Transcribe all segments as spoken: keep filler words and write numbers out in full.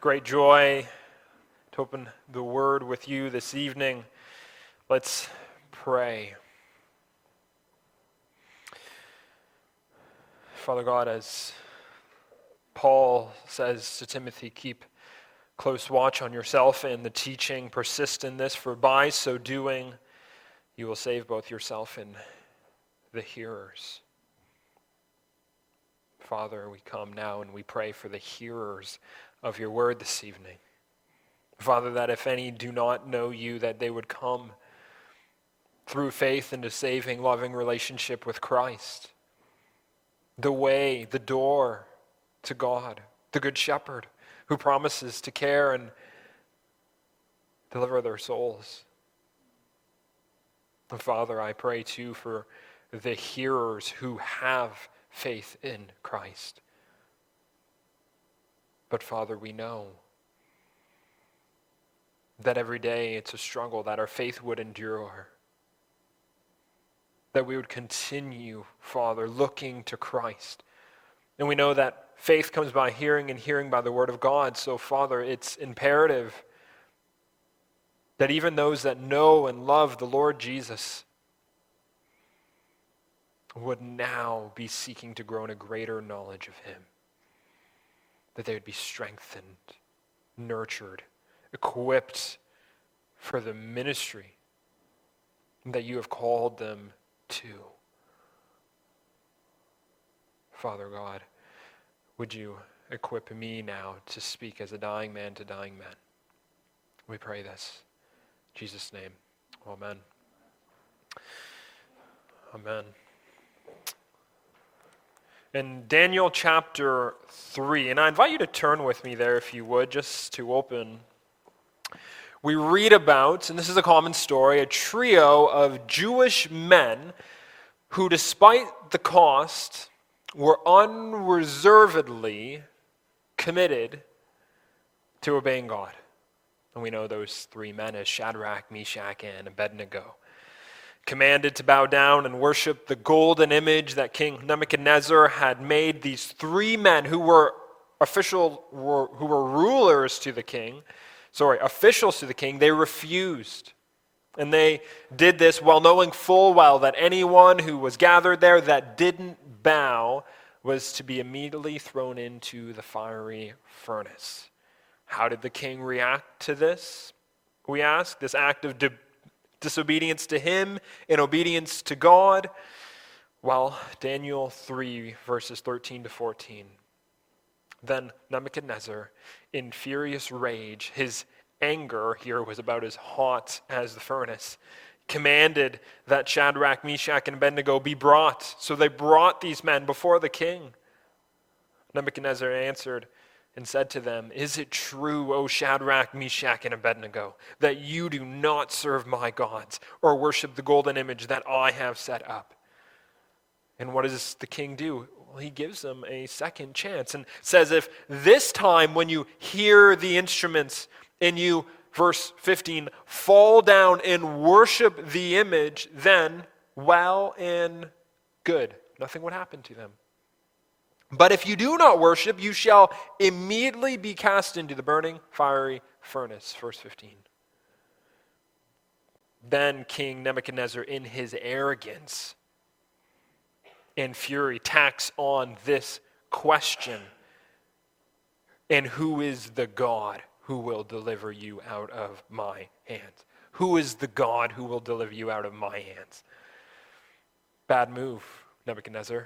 great joy to open the Word with you this evening. Let's pray. Father God, as Paul says to Timothy, keep close watch on yourself and the teaching. Persist in this, for by so doing, you will save both yourself and the hearers. Father, we come now and we pray for the hearers of your word this evening. Father, that if any do not know you, that they would come through faith into saving, loving relationship with Christ. The way, the door to God, the Good Shepherd, who promises to care and deliver their souls. And Father, I pray too for the hearers who have faith in Christ. But Father, we know that every day it's a struggle, that our faith would endure. That we would continue, Father, looking to Christ. And we know that faith comes by hearing and hearing by the word of God. So Father, it's imperative that even those that know and love the Lord Jesus would now be seeking to grow in a greater knowledge of him. That they would be strengthened, nurtured, equipped for the ministry that you have called them to. Father God, would you equip me now to speak as a dying man to dying men? We pray this. In Jesus' name, amen. Amen. In Daniel chapter three, and I invite you to turn with me there if you would, just to open. We read about, and this is a common story, a trio of Jewish men who, despite the cost, were unreservedly committed to obeying God. And we know those three men as Shadrach, Meshach, and Abednego. Commanded to bow down and worship the golden image that King Nebuchadnezzar had made, these three men who were official, were, who were rulers to the king, sorry, officials to the king, they refused. And they did this while knowing full well that anyone who was gathered there that didn't bow was to be immediately thrown into the fiery furnace. How did the king react to this? We ask, this act of di- disobedience to him and obedience to God. Well, Daniel three, verses thirteen to fourteen. Then Nebuchadnezzar, in furious rage, his anger here was about as hot as the furnace, commanded that Shadrach, Meshach, and Abednego be brought. So they brought these men before the king. Nebuchadnezzar answered and said to them, "Is it true, O Shadrach, Meshach, and Abednego, that you do not serve my gods or worship the golden image that I have set up?" And what does the king do? Well, he gives them a second chance and says, if this time when you hear the instruments and you, verse fifteen, fall down and worship the image, then well and good. Nothing would happen to them. But if you do not worship, you shall immediately be cast into the burning fiery furnace. Verse fifteen. Then King Nebuchadnezzar, in his arrogance and fury, tacks on this question. And who is the God who will deliver you out of my hands? Who is the God who will deliver you out of my hands? Bad move, Nebuchadnezzar.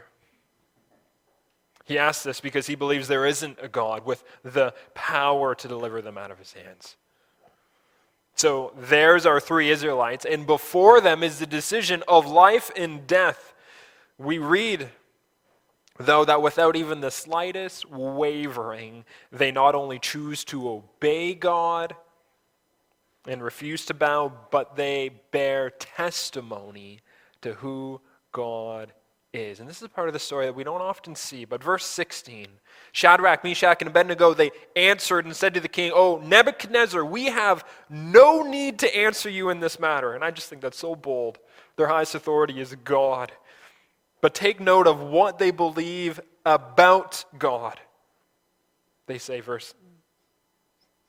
He asks this because he believes there isn't a God with the power to deliver them out of his hands. So there's our three Israelites, and before them is the decision of life and death. We read, though, that without even the slightest wavering, they not only choose to obey God and refuse to bow, but they bear testimony to who God is. And this is part of the story that we don't often see. But verse sixteen, Shadrach, Meshach, and Abednego, they answered and said to the king, "Oh, Nebuchadnezzar, we have no need to answer you in this matter." And I just think that's so bold. Their highest authority is God. But take note of what they believe about God. They say, verse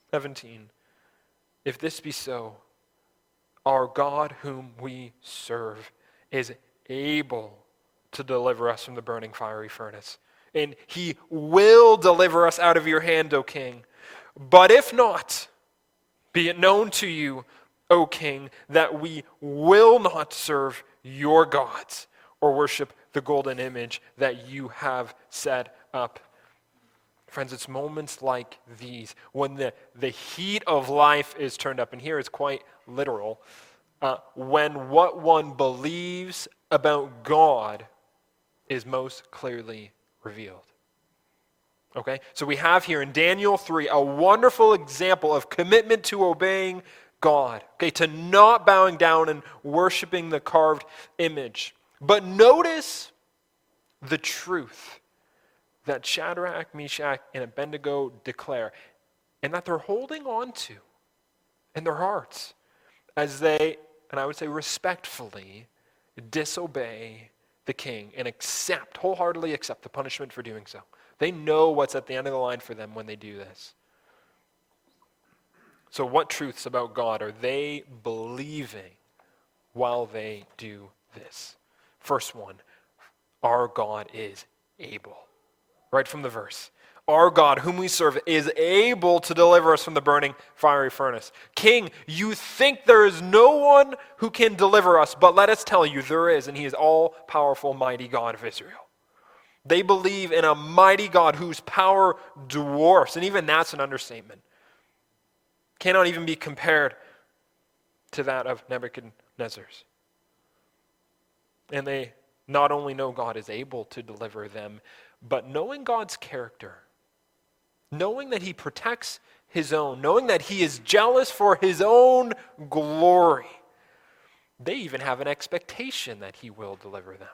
seventeen. If this be so, our God whom we serve is able to deliver us from the burning fiery furnace, and he will deliver us out of your hand, O king. But if not, be it known to you, O king, that we will not serve your gods or worship the golden image that you have set up. Friends, it's moments like these when the, the heat of life is turned up, and here it's quite literal, uh, when what one believes about God is most clearly revealed. Okay, so we have here in Daniel three a wonderful example of commitment to obeying God, okay, to not bowing down and worshiping the carved image. But notice the truth that Shadrach, Meshach, and Abednego declare, and that they're holding on to in their hearts as they, and I would say respectfully, disobey the king and accept, wholeheartedly accept the punishment for doing so. They know what's at the end of the line for them when they do this. So what truths about God are they believing while they do this? First one, our God is able. Right from the verse. Our God, whom we serve, is able to deliver us from the burning fiery furnace. King, you think there is no one who can deliver us, but let us tell you there is, and he is all-powerful, mighty God of Israel. They believe in a mighty God whose power dwarfs, and even that's an understatement. Cannot even be compared to that of Nebuchadnezzar's. And they not only know God is able to deliver them, but knowing God's character, knowing that he protects his own, knowing that he is jealous for his own glory, they even have an expectation that he will deliver them.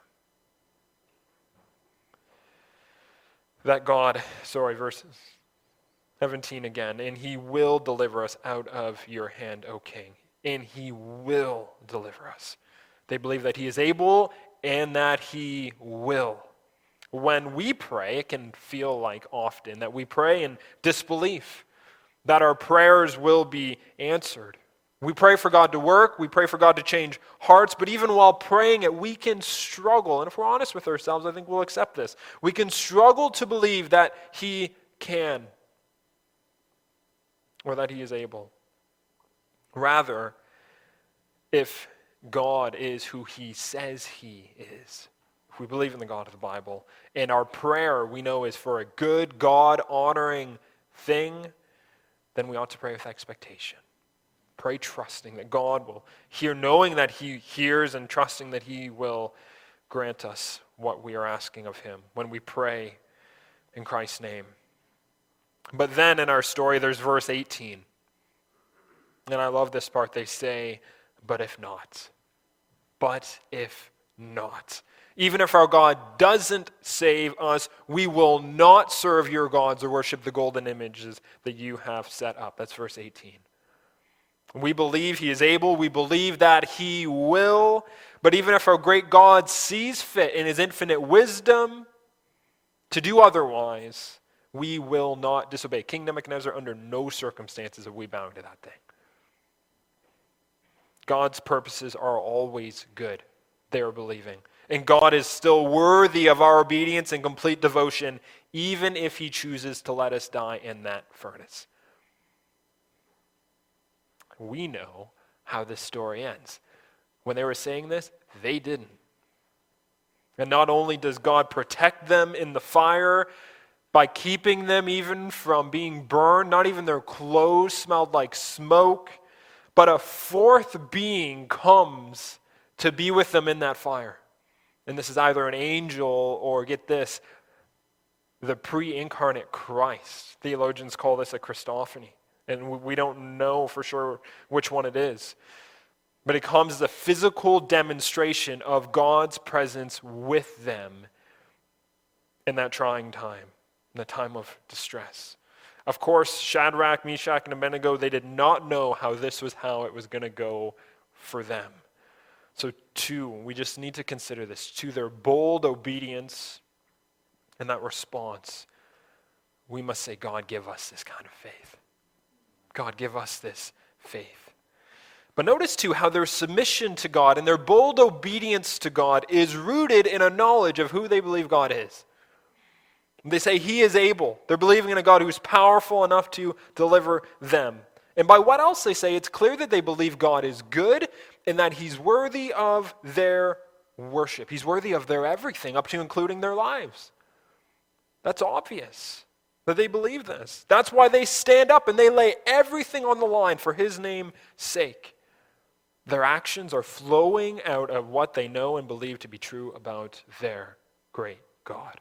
That God, sorry, verse seventeen again, and he will deliver us out of your hand, O king, and he will deliver us. They believe that he is able and that he will. When we pray, it can feel like often that we pray in disbelief, that our prayers will be answered. We pray for God to work, we pray for God to change hearts, but even while praying it, we can struggle, and if we're honest with ourselves, I think we'll accept this. We can struggle to believe that he can, or that he is able. Rather, if God is who he says he is, if we believe in the God of the Bible, and our prayer we know is for a good, God-honoring thing, then we ought to pray with expectation. Pray trusting that God will hear, knowing that he hears, and trusting that he will grant us what we are asking of him when we pray in Christ's name. But then in our story, there's verse eighteen. And I love this part. They say, but if not. But if not. Even if our God doesn't save us, we will not serve your gods or worship the golden images that you have set up. That's verse eighteen. We believe he is able. We believe that he will. But even if our great God sees fit in his infinite wisdom to do otherwise, we will not disobey. King Nebuchadnezzar, under no circumstances are we bound to that thing. God's purposes are always good, they are believing. And God is still worthy of our obedience and complete devotion, even if he chooses to let us die in that furnace. We know how this story ends. When they were saying this, they didn't. And not only does God protect them in the fire by keeping them even from being burned, not even their clothes smelled like smoke, but a fourth being comes to be with them in that fire. And this is either an angel or, get this, the pre-incarnate Christ. Theologians call this a Christophany. And we don't know for sure which one it is. But it comes as a physical demonstration of God's presence with them in that trying time, in the time of distress. Of course, Shadrach, Meshach, and Abednego, they did not know how this was how it was going to go for them. So two, we just need to consider this. To their bold obedience and that response, we must say, God, give us this kind of faith. God, give us this faith. But notice too how their submission to God and their bold obedience to God is rooted in a knowledge of who they believe God is. They say he is able. They're believing in a God who's powerful enough to deliver them. And by what else they say, it's clear that they believe God is good and that he's worthy of their worship. He's worthy of their everything, up to including their lives. That's obvious that they believe this. That's why they stand up and they lay everything on the line for his name's sake. Their actions are flowing out of what they know and believe to be true about their great God.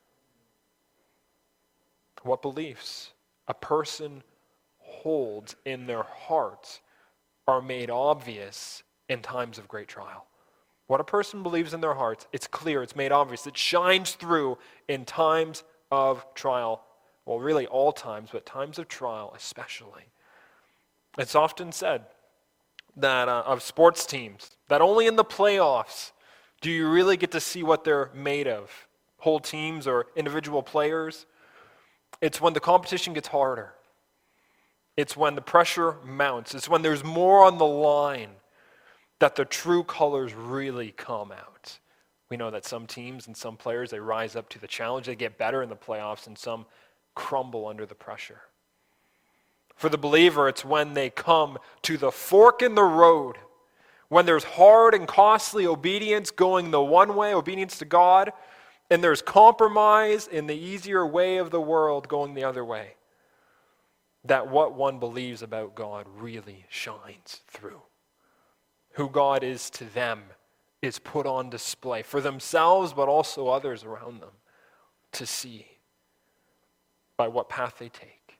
What beliefs a person holds in their heart are made obvious in times of great trial. What a person believes in their hearts, it's clear, it's made obvious, it shines through in times of trial. Well, really all times, but times of trial especially. It's often said that uh, of sports teams, that only in the playoffs do you really get to see what they're made of. Whole teams or individual players. It's when the competition gets harder. It's when the pressure mounts. It's when there's more on the line that the true colors really come out. We know that some teams and some players, they rise up to the challenge. They get better in the playoffs, and some crumble under the pressure. For the believer, it's when they come to the fork in the road, when there's hard and costly obedience going the one way, obedience to God, and there's compromise in the easier way of the world going the other way, that what one believes about God really shines through. Who God is to them is put on display for themselves, but also others around them to see by what path they take.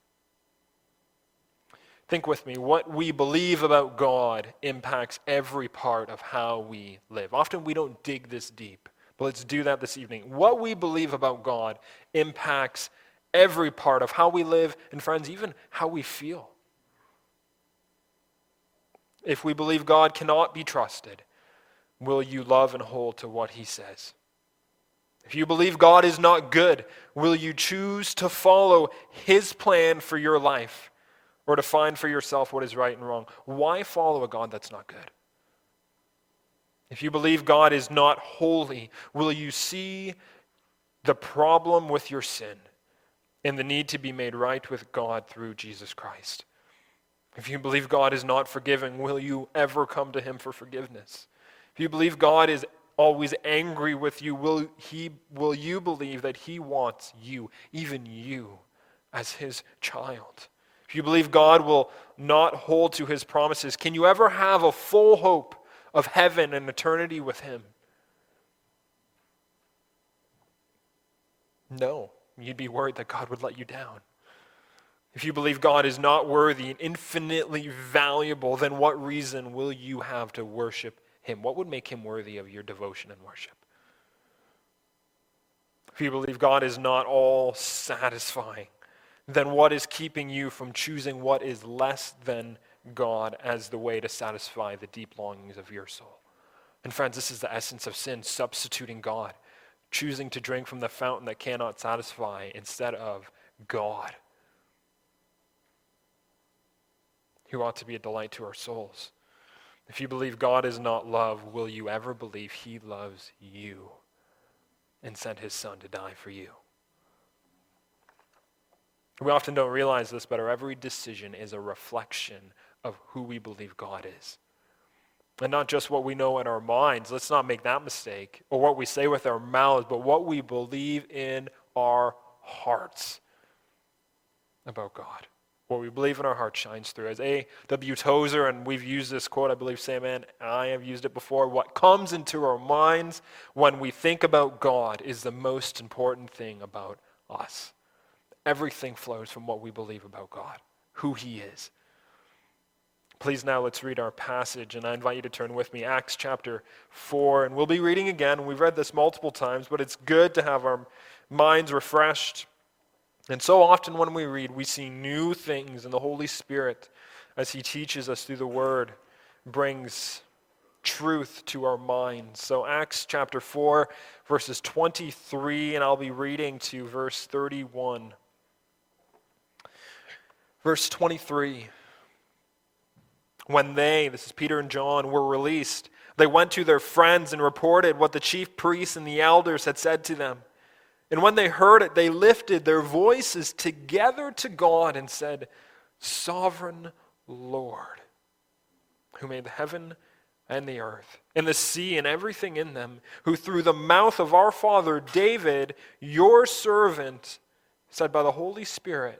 Think with me, what we believe about God impacts every part of how we live. Often we don't dig this deep. But let's do that this evening. What we believe about God impacts every part of how we live, and friends, even how we feel. If we believe God cannot be trusted, will you love and hold to what he says? If you believe God is not good, will you choose to follow his plan for your life or to find for yourself what is right and wrong? Why follow a God that's not good? If you believe God is not holy, will you see the problem with your sin and the need to be made right with God through Jesus Christ? If you believe God is not forgiving, will you ever come to him for forgiveness? If you believe God is always angry with you, will he will you believe that he wants you, even you, as his child? If you believe God will not hold to his promises, can you ever have a full hope of heaven and eternity with him? No, you'd be worried that God would let you down. If you believe God is not worthy and infinitely valuable, then what reason will you have to worship him? What would make him worthy of your devotion and worship? If you believe God is not all satisfying, then what is keeping you from choosing what is less than God as the way to satisfy the deep longings of your soul? And friends, this is the essence of sin, substituting God, choosing to drink from the fountain that cannot satisfy instead of God, who ought to be a delight to our souls. If you believe God is not love, will you ever believe he loves you and sent his son to die for you? We often don't realize this, but our every decision is a reflection of who we believe God is. And not just what we know in our minds, let's not make that mistake, or what we say with our mouths, but what we believe in our hearts about God. What we believe in our heart shines through. As A W Tozer, and we've used this quote, I believe Sam and I have used it before, what comes into our minds when we think about God is the most important thing about us. Everything flows from what we believe about God, who he is. Please now let's read our passage, and I invite you to turn with me, Acts chapter four, and we'll be reading again. We've read this multiple times, but it's good to have our minds refreshed. And so often when we read, we see new things, and the Holy Spirit, as he teaches us through the Word, brings truth to our minds. So Acts chapter four, verses twenty-three, and I'll be reading to verse thirty-one. Verse twenty-three, When they, this is Peter and John, were released, they went to their friends and reported what the chief priests and the elders had said to them. And when they heard it, they lifted their voices together to God and said, Sovereign Lord, who made the heaven and the earth, and the sea and everything in them, who through the mouth of our father David, your servant, said by the Holy Spirit,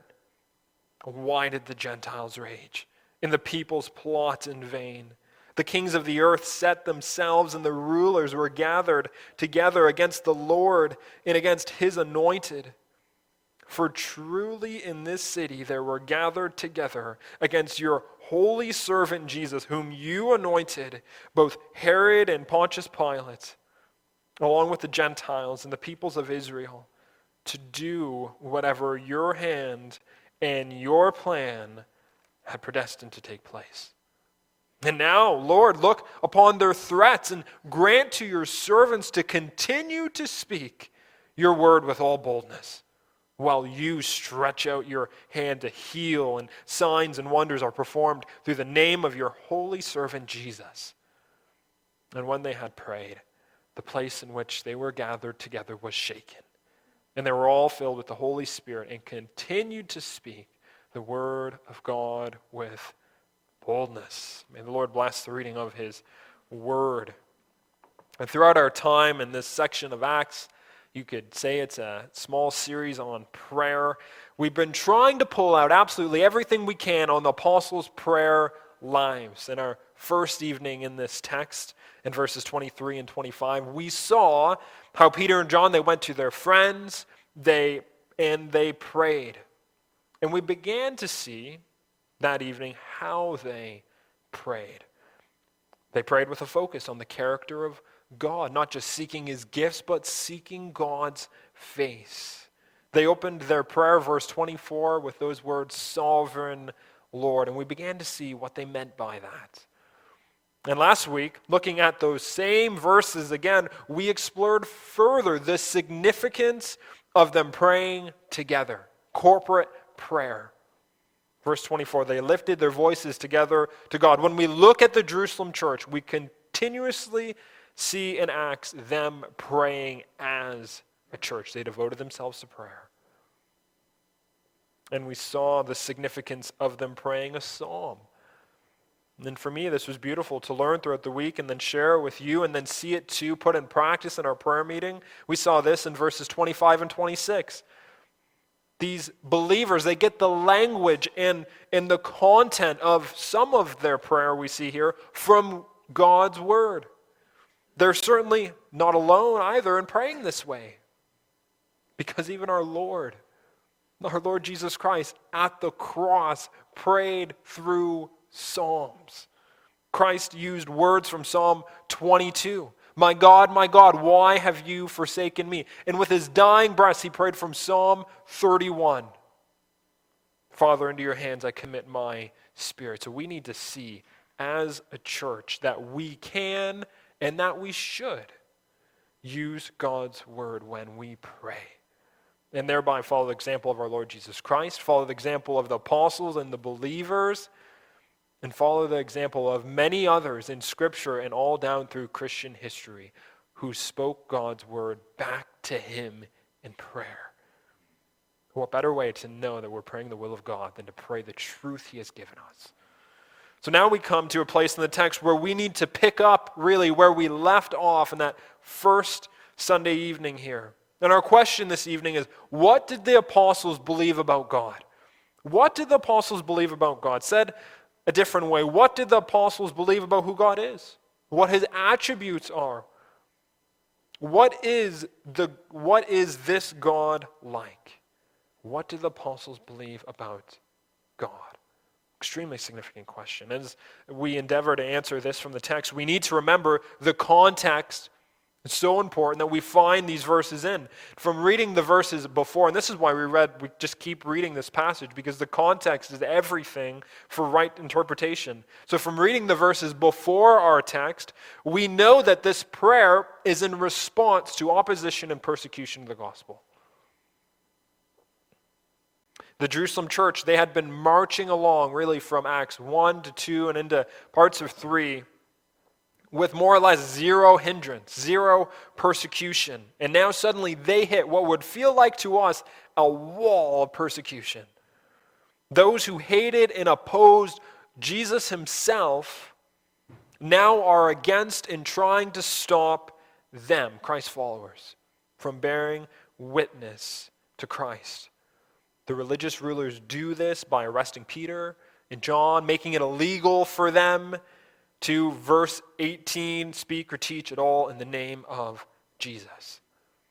why did the Gentiles rage, and the peoples plot in vain? The kings of the earth set themselves, and the rulers were gathered together against the Lord and against his anointed. For truly in this city there were gathered together against your holy servant Jesus, whom you anointed, both Herod and Pontius Pilate, along with the Gentiles and the peoples of Israel, to do whatever your hand and your plan had predestined to take place. And now, Lord, look upon their threats and grant to your servants to continue to speak your word with all boldness, while you stretch out your hand to heal, and signs and wonders are performed through the name of your holy servant Jesus. And when they had prayed, the place in which they were gathered together was shaken, and they were all filled with the Holy Spirit and continued to speak the word of God with boldness. May the Lord bless the reading of his word. And throughout our time in this section of Acts, you could say it's a small series on prayer. We've been trying to pull out absolutely everything we can on the apostles' prayer lives. In our first evening in this text, in verses twenty-three and twenty-five, we saw how Peter and John, they went to their friends, they and they prayed. And we began to see that evening how they prayed. They prayed with a focus on the character of God, not just seeking his gifts, but seeking God's face. They opened their prayer, verse twenty-four, with those words, Sovereign Lord, and we began to see what they meant by that. And last week, looking at those same verses again, we explored further the significance of them praying together, corporate prayer. Verse twenty-four, they lifted their voices together to God. When we look at the Jerusalem church, we continuously see in Acts them praying as a church. They devoted themselves to prayer. And we saw the significance of them praying a psalm. And for me, this was beautiful to learn throughout the week and then share it with you and then see it too put in practice in our prayer meeting. We saw this in verses twenty-five and twenty-six. These believers, they get the language and, and the content of some of their prayer we see here from God's word. They're certainly not alone either in praying this way, because even our Lord, our Lord Jesus Christ at the cross prayed through Psalms. Christ used words from Psalm twenty-two. My God, my God, why have you forsaken me? And with his dying breath, he prayed from Psalm thirty-one. Father, into your hands I commit my spirit. So we need to see as a church that we can and that we should use God's word when we pray. And thereby follow the example of our Lord Jesus Christ, follow the example of the apostles and the believers, and follow the example of many others in Scripture and all down through Christian history who spoke God's word back to him in prayer. What better way to know that we're praying the will of God than to pray the truth he has given us? So now we come to a place in the text where we need to pick up really where we left off in that first Sunday evening here. And our question this evening is, what did the apostles believe about God? What did the apostles believe about God? Said a different way, what did the apostles believe about who God is? What his attributes are? What is the what is this God like? What did the apostles believe about God? Extremely significant question. As we endeavor to answer this from the text, we need to remember the context. It's so important that we find these verses in. From reading the verses before, and this is why we read, we just keep reading this passage, because the context is everything for right interpretation. So from reading the verses before our text, we know that this prayer is in response to opposition and persecution of the gospel. The Jerusalem church, they had been marching along really from Acts one to two and into parts of three with more or less zero hindrance, zero persecution. And now suddenly they hit what would feel like to us a wall of persecution. Those who hated and opposed Jesus himself now are against and trying to stop them, Christ's followers, from bearing witness to Christ. The religious rulers do this by arresting Peter and John, making it illegal for them to, verse eighteen, speak or teach at all in the name of Jesus.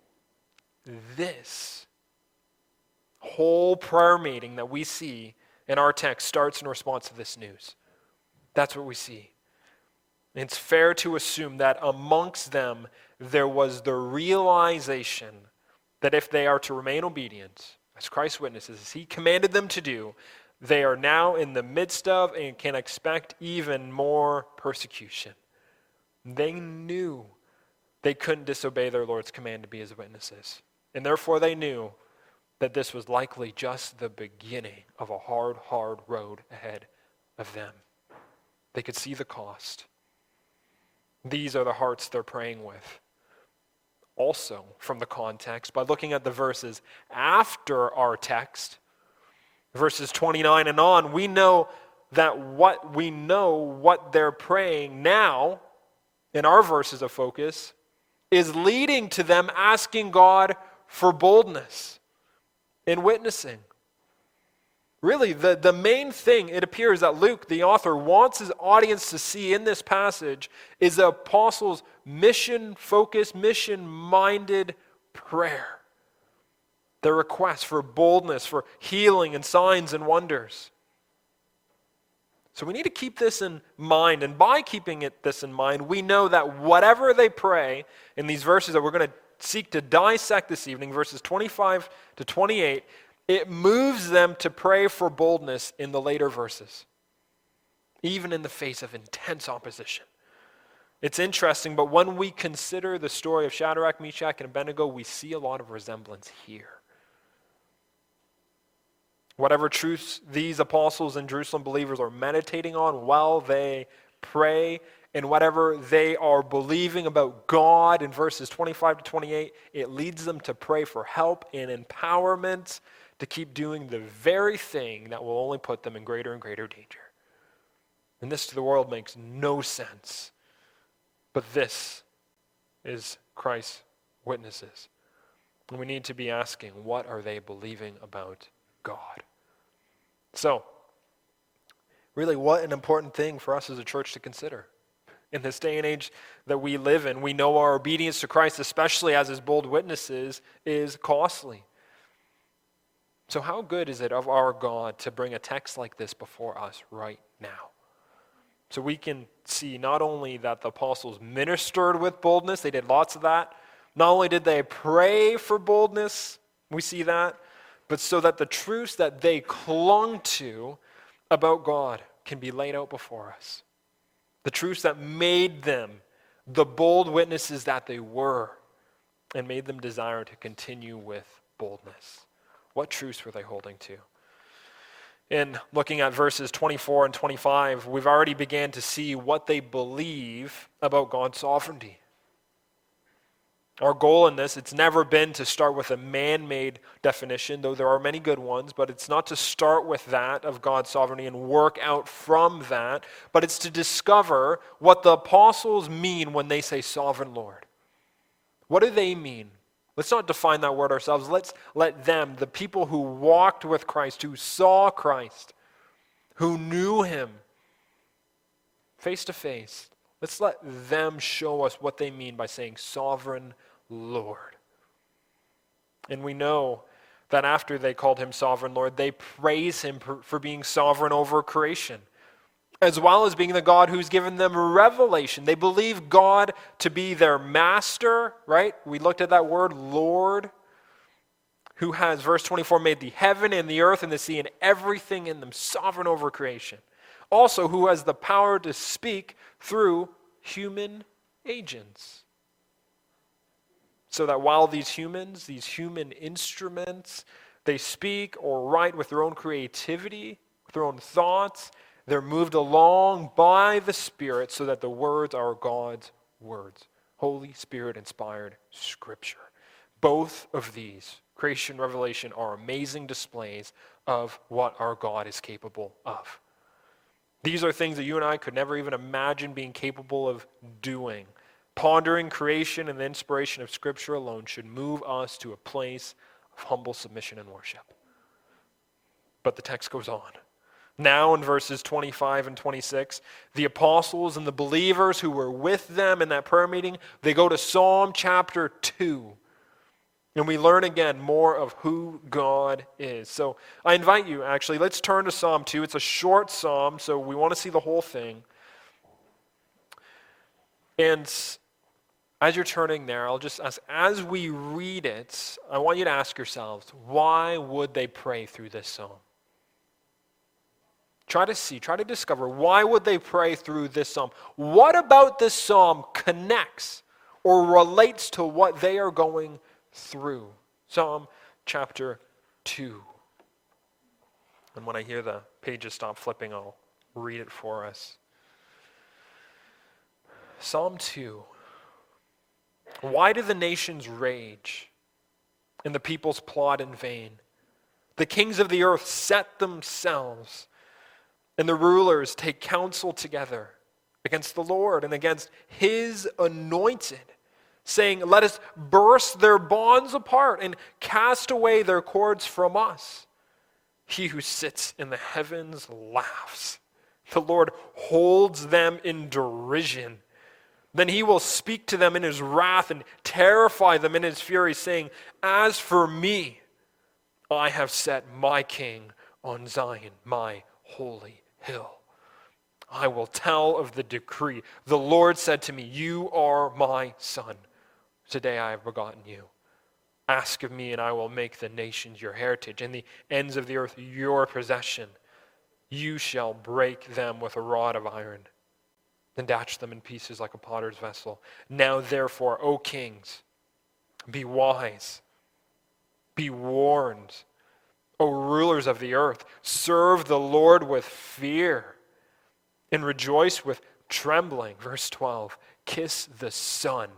This whole prayer meeting that we see in our text starts in response to this news. That's what we see. It's fair to assume that amongst them there was the realization that if they are to remain obedient, as Christ's witnesses, as he commanded them to do, they are now in the midst of and can expect even more persecution. They knew they couldn't disobey their Lord's command to be his witnesses. And therefore they knew that this was likely just the beginning of a hard, hard road ahead of them. They could see the cost. These are the hearts they're praying with. Also, from the context, by looking at the verses after our text, verses twenty-nine and on, we know that what we know what they're praying now in our verses of focus is leading to them asking God for boldness in witnessing. Really, the, the main thing it appears that Luke, the author, wants his audience to see in this passage is the apostles' mission-focused, mission-minded prayer. Their request for boldness, for healing and signs and wonders. So we need to keep this in mind, and by keeping it this in mind, we know that whatever they pray in these verses that we're going to seek to dissect this evening, verses twenty-five to twenty-eight, it moves them to pray for boldness in the later verses, even in the face of intense opposition. It's interesting, but when we consider the story of Shadrach, Meshach, and Abednego, we see a lot of resemblance here. Whatever truths these apostles and Jerusalem believers are meditating on while they pray, and whatever they are believing about God in verses twenty-five to twenty-eight, it leads them to pray for help and empowerment to keep doing the very thing that will only put them in greater and greater danger. And this to the world makes no sense. But this is Christ's witnesses. And we need to be asking, what are they believing about God? So, really, what an important thing for us as a church to consider. In this day and age that we live in, we know our obedience to Christ, especially as his bold witnesses, is costly. So how good is it of our God to bring a text like this before us right now? So we can see not only that the apostles ministered with boldness, they did lots of that. Not only did they pray for boldness, we see that, but so that the truths that they clung to about God can be laid out before us. The truths that made them the bold witnesses that they were and made them desire to continue with boldness. What truths were they holding to? In looking at verses twenty-four and twenty-five, we've already began to see what they believe about God's sovereignty. Our goal in this, it's never been to start with a man-made definition, though there are many good ones, but it's not to start with that of God's sovereignty and work out from that, but it's to discover what the apostles mean when they say sovereign Lord. What do they mean? Let's not define that word ourselves. Let's let them, the people who walked with Christ, who saw Christ, who knew him face to face, let's let them show us what they mean by saying sovereign Lord. And we know that after they called him sovereign Lord, they praise him for being sovereign over creation, as well as being the God who's given them revelation. They believe God to be their master, right? We looked at that word, Lord, who has, verse twenty-four, made the heaven and the earth and the sea and everything in them, sovereign over creation. Also, who has the power to speak through human agents. So that while these humans, these human instruments, They speak or write with their own creativity, with their own thoughts. They're moved along by the Spirit so that the words are God's words. Holy Spirit-inspired Scripture. Both of these, creation and revelation, are amazing displays of what our God is capable of. These are things that you and I could never even imagine being capable of doing. Pondering creation and the inspiration of Scripture alone should move us to a place of humble submission and worship. But the text goes on. Now in verses twenty-five and twenty-six, the apostles and the believers who were with them in that prayer meeting, they go to Psalm chapter two. And we learn again more of who God is. So I invite you, actually, let's turn to Psalm two. It's a short psalm, so we want to see the whole thing. And as you're turning there, I'll just ask, as we read it, I want you to ask yourselves, why would they pray through this psalm? Try to see, try to discover, why would they pray through this psalm? What about this psalm connects or relates to what they are going through? Psalm chapter two. And when I hear the pages stop flipping, I'll read it for us. Psalm two. Why do the nations rage and the peoples plot in vain? The kings of the earth set themselves, and the rulers take counsel together against the Lord and against his anointed, saying, let us burst their bonds apart and cast away their cords from us. He who sits in the heavens laughs. The Lord holds them in derision. Then he will speak to them in his wrath and terrify them in his fury, saying, as for me, I have set my king on Zion, my holy hill. I will tell of the decree. The Lord said to me, you are my son. Today I have begotten you. Ask of me, and I will make the nations your heritage, and the ends of the earth your possession. You shall break them with a rod of iron, and dash them in pieces like a potter's vessel. Now therefore, O kings, be wise, be warned. O rulers of the earth, serve the Lord with fear, and rejoice with trembling. Verse twelve, kiss the Son,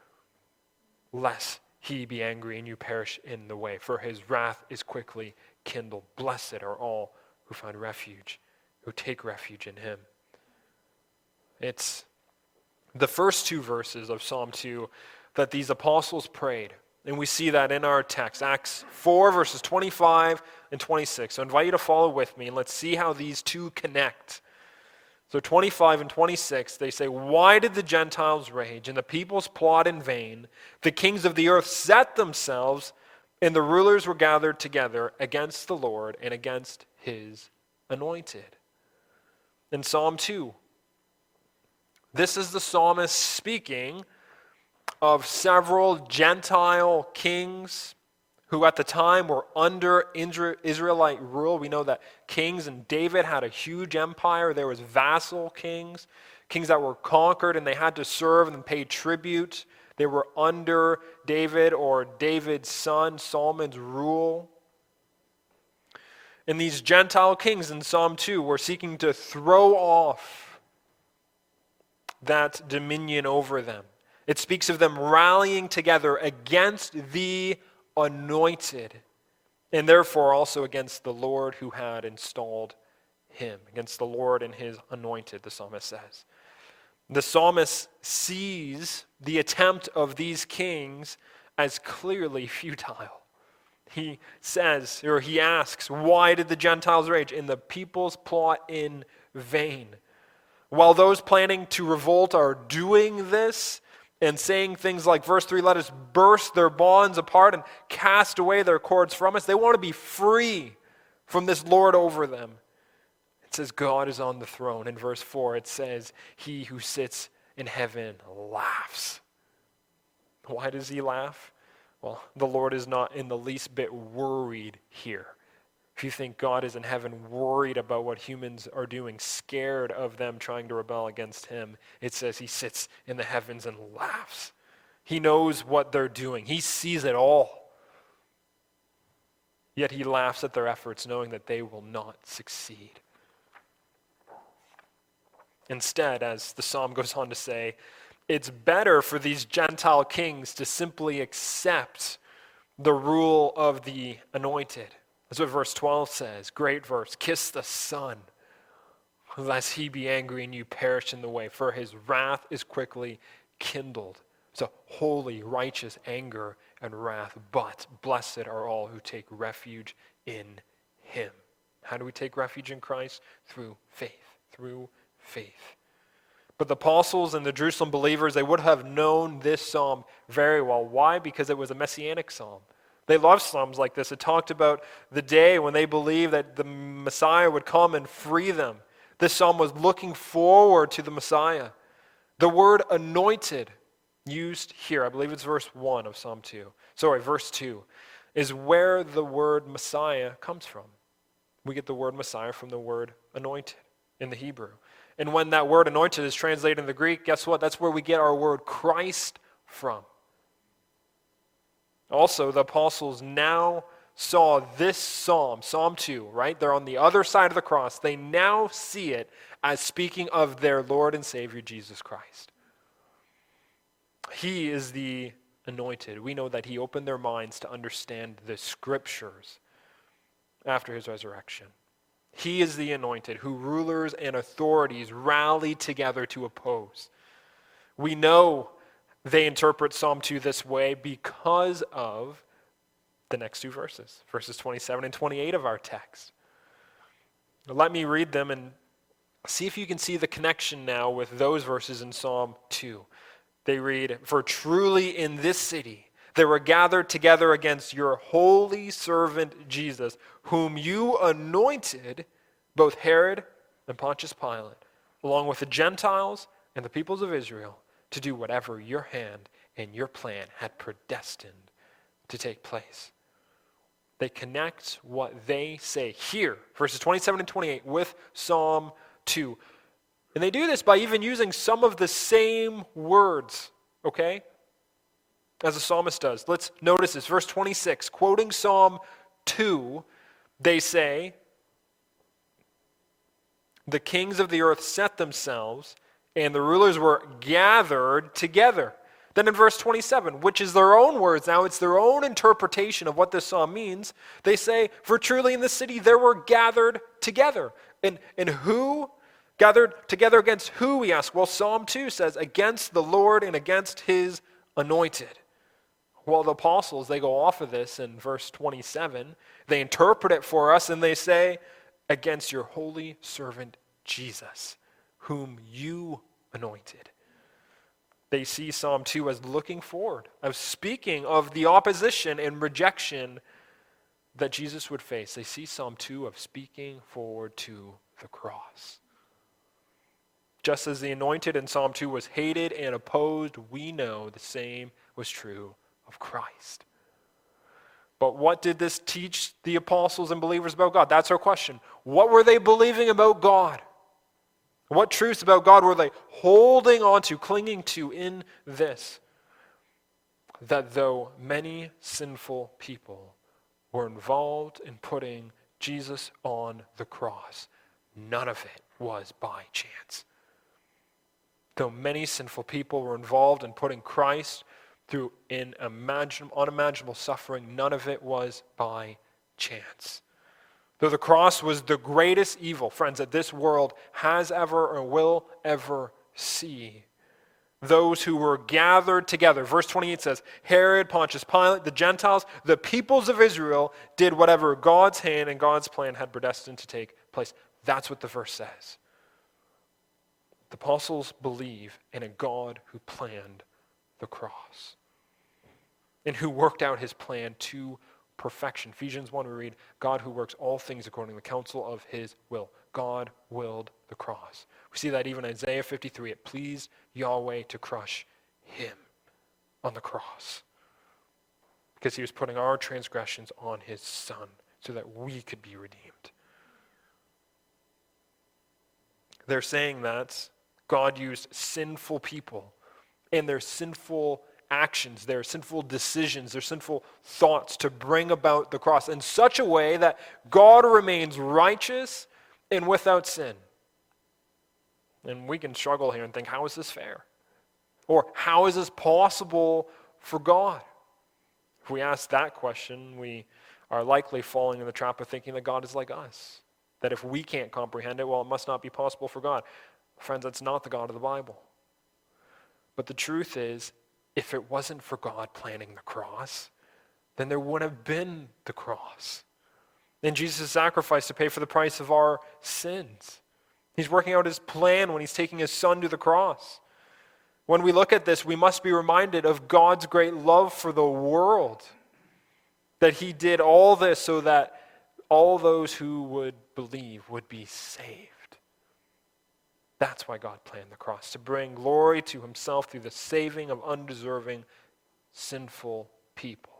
lest he be angry and you perish in the way, for his wrath is quickly kindled. Blessed are all who find refuge, who take refuge in him. It's the first two verses of Psalm two that these apostles prayed. And we see that in our text, Acts four, verses twenty-five and twenty-six. So I invite you to follow with me, and let's see how these two connect. So twenty-five and twenty-six, they say, why did the Gentiles rage and the peoples plot in vain? The kings of the earth set themselves, and the rulers were gathered together against the Lord and against his anointed. In Psalm two, this is the psalmist speaking of several Gentile kings who at the time were under Israelite rule. We know that kings and David had a huge empire. There was vassal kings, kings that were conquered and they had to serve and pay tribute. They were under David or David's son, Solomon's rule. And these Gentile kings in Psalm two were seeking to throw off that dominion over them. It speaks of them rallying together against the anointed, and therefore also against the Lord who had installed him, against the Lord and his anointed, the psalmist says. The psalmist sees the attempt of these kings as clearly futile. He says, or he asks, why did the Gentiles rage and the peoples plot in vain? While those planning to revolt are doing this and saying things like verse three, let us burst their bonds apart and cast away their cords from us. They want to be free from this Lord over them. It says God is on the throne. In verse four it says he who sits in heaven laughs. Why does he laugh? Well, the Lord is not in the least bit worried here. If you think God is in heaven worried about what humans are doing, scared of them trying to rebel against him, it says he sits in the heavens and laughs. He knows what they're doing. He sees it all. Yet he laughs at their efforts, knowing that they will not succeed. Instead, as the psalm goes on to say, it's better for these Gentile kings to simply accept the rule of the anointed. That's what verse twelve says. Great verse. Kiss the Son, lest he be angry and you perish in the way, for his wrath is quickly kindled. It's a holy, righteous anger and wrath, but blessed are all who take refuge in him. How do we take refuge in Christ? Through faith. Through faith. But the apostles and the Jerusalem believers, they would have known this psalm very well. Why? Because it was a messianic psalm. They loved psalms like this. It talked about the day when they believed that the Messiah would come and free them. This psalm was looking forward to the Messiah. The word anointed, used here, I believe it's verse one of Psalm two. Sorry, verse two, is where the word Messiah comes from. We get the word Messiah from the word anointed in the Hebrew. And when that word anointed is translated in the Greek, guess what? That's where we get our word Christ from. Also, the apostles now saw this psalm, Psalm two, right? They're on the other side of the cross. They now see it as speaking of their Lord and Savior, Jesus Christ. He is the anointed. We know that he opened their minds to understand the scriptures after his resurrection. He is the anointed who rulers and authorities rally together to oppose. We know they interpret Psalm two this way because of the next two verses, verses twenty-seven and twenty-eight of our text. Let me read them and see if you can see the connection now with those verses in Psalm two. They read, "For truly in this city they were gathered together against your holy servant Jesus, whom you anointed, both Herod and Pontius Pilate, along with the Gentiles and the peoples of Israel, to do whatever your hand and your plan had predestined to take place." They connect what they say here, verses twenty-seven and twenty-eight, with Psalm two. And they do this by even using some of the same words, okay? As the psalmist does. Let's notice this. Verse twenty-six, quoting Psalm two, they say, "The kings of the earth set themselves, and the rulers were gathered together." Then in verse twenty-seven, which is their own words, now it's their own interpretation of what this psalm means, they say, "For truly in the city there were gathered together." And, and who? Gathered together against who, we ask? Well, Psalm two says, against the Lord and against his anointed. Well, the apostles, they go off of this in verse twenty-seven. They interpret it for us and they say, against your holy servant Jesus, whom you anointed. They see Psalm two as looking forward, as speaking of the opposition and rejection that Jesus would face. They see Psalm two of speaking forward to the cross. Just as the anointed in Psalm two was hated and opposed, we know the same was true of Christ. But what did this teach the apostles and believers about God? That's our question. What were they believing about God? What truths about God were they holding on to, clinging to in this? That though many sinful people were involved in putting Jesus on the cross, none of it was by chance. Though many sinful people were involved in putting Christ through unimaginable, unimaginable suffering, none of it was by chance. Though the cross was the greatest evil, friends, that this world has ever or will ever see, those who were gathered together, verse twenty-eight says, Herod, Pontius Pilate, the Gentiles, the peoples of Israel did whatever God's hand and God's plan had predestined to take place. That's what the verse says. The apostles believe in a God who planned the cross and who worked out his plan to perfection. Ephesians one, we read, God who works all things according to the counsel of his will. God willed the cross. We see that even in Isaiah fifty-three. It pleased Yahweh to crush him on the cross because he was putting our transgressions on his son so that we could be redeemed. They're saying that God used sinful people and their sinful actions, their sinful decisions, their sinful thoughts to bring about the cross in such a way that God remains righteous and without sin. And we can struggle here and think, how is this fair? Or how is this possible for God? If we ask that question, we are likely falling in the trap of thinking that God is like us. That if we can't comprehend it, well, it must not be possible for God. Friends, that's not the God of the Bible. But the truth is, if it wasn't for God planning the cross, then there wouldn't have been the cross. And Jesus' sacrifice to pay for the price of our sins. He's working out his plan when he's taking his son to the cross. When we look at this, we must be reminded of God's great love for the world. That he did all this so that all those who would believe would be saved. That's why God planned the cross, to bring glory to himself through the saving of undeserving, sinful people.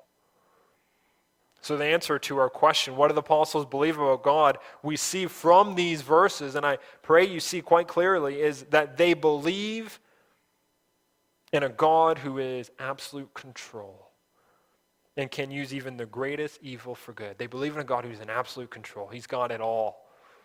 So the answer to our question, what do the apostles believe about God, we see from these verses, and I pray you see quite clearly, is that they believe in a God who is absolute control and can use even the greatest evil for good. They believe in a God who's in absolute control. He's got it all,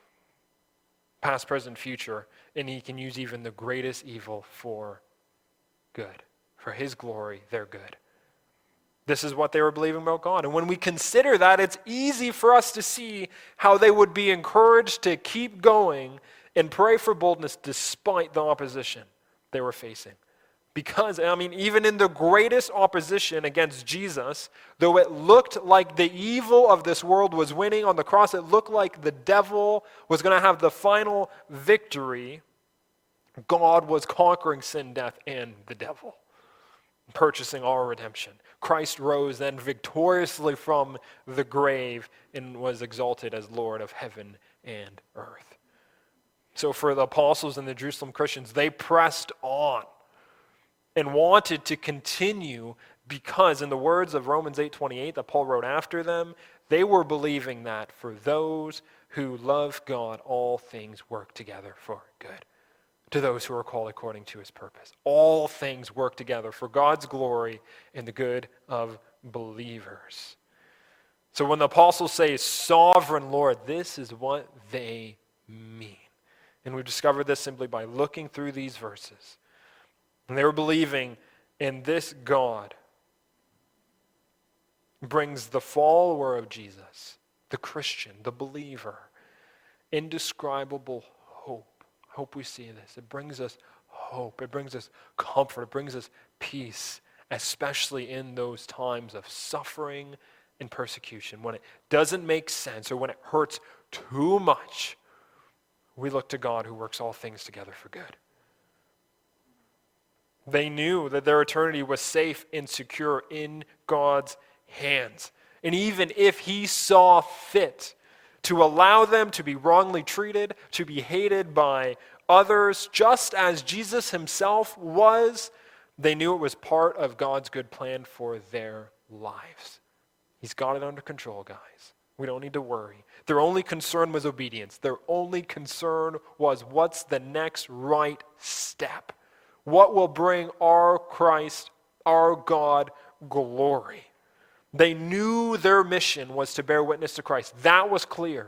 past, present, future, and he can use even the greatest evil for good. For his glory, they're good. This is what they were believing about God. And when we consider that, it's easy for us to see how they would be encouraged to keep going and pray for boldness despite the opposition they were facing. Because, I mean, even in the greatest opposition against Jesus, though it looked like the evil of this world was winning on the cross, it looked like the devil was going to have the final victory, God was conquering sin, death, and the devil, purchasing our redemption. Christ rose then victoriously from the grave and was exalted as Lord of heaven and earth. So for the apostles and the Jerusalem Christians, they pressed on and wanted to continue because, in the words of Romans eight twenty-eight that Paul wrote after them, they were believing that for those who love God, all things work together for good. To those who are called according to his purpose. All things work together for God's glory and the good of believers. So when the apostles say sovereign Lord, this is what they mean. And we've discovered this simply by looking through these verses. And they were believing in this God brings the follower of Jesus, the Christian, the believer, indescribable hope. I hope we see this. It brings us hope. It brings us comfort. It brings us peace, especially in those times of suffering and persecution. When it doesn't make sense or when it hurts too much, we look to God who works all things together for good. They knew that their eternity was safe and secure in God's hands. And even if he saw fit to allow them to be wrongly treated, to be hated by others, just as Jesus himself was, they knew it was part of God's good plan for their lives. He's got it under control, guys. We don't need to worry. Their only concern was obedience. Their only concern was what's the next right step? What will bring our Christ, our God, glory? They knew their mission was to bear witness to Christ. That was clear.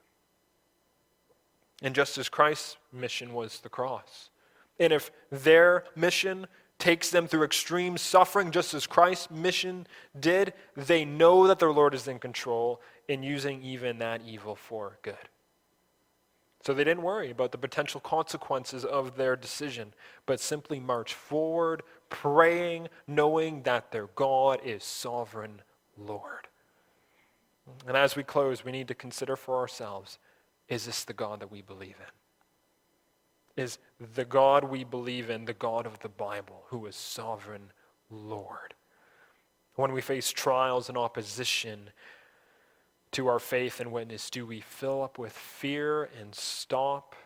And just as Christ's mission was the cross. And if their mission takes them through extreme suffering, just as Christ's mission did, they know that their Lord is in control and using even that evil for good. So they didn't worry about the potential consequences of their decision, but simply march forward, praying, knowing that their God is sovereign Lord. And as we close, we need to consider for ourselves, is this the God that we believe in? Is the God we believe in the God of the Bible, who is sovereign Lord? When we face trials and opposition to our faith and witness, do we fill up with fear and stop?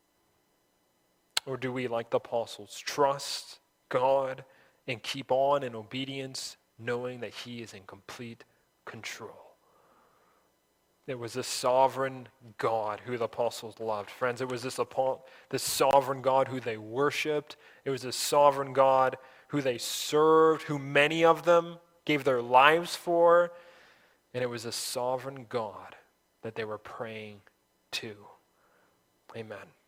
Or do we, like the apostles, trust God and keep on in obedience, knowing that he is in complete control? It was this sovereign God who the apostles loved. Friends, it was this, this sovereign God who they worshiped. It was this sovereign God who they served, who many of them gave their lives for, and it was a sovereign God that they were praying to. Amen.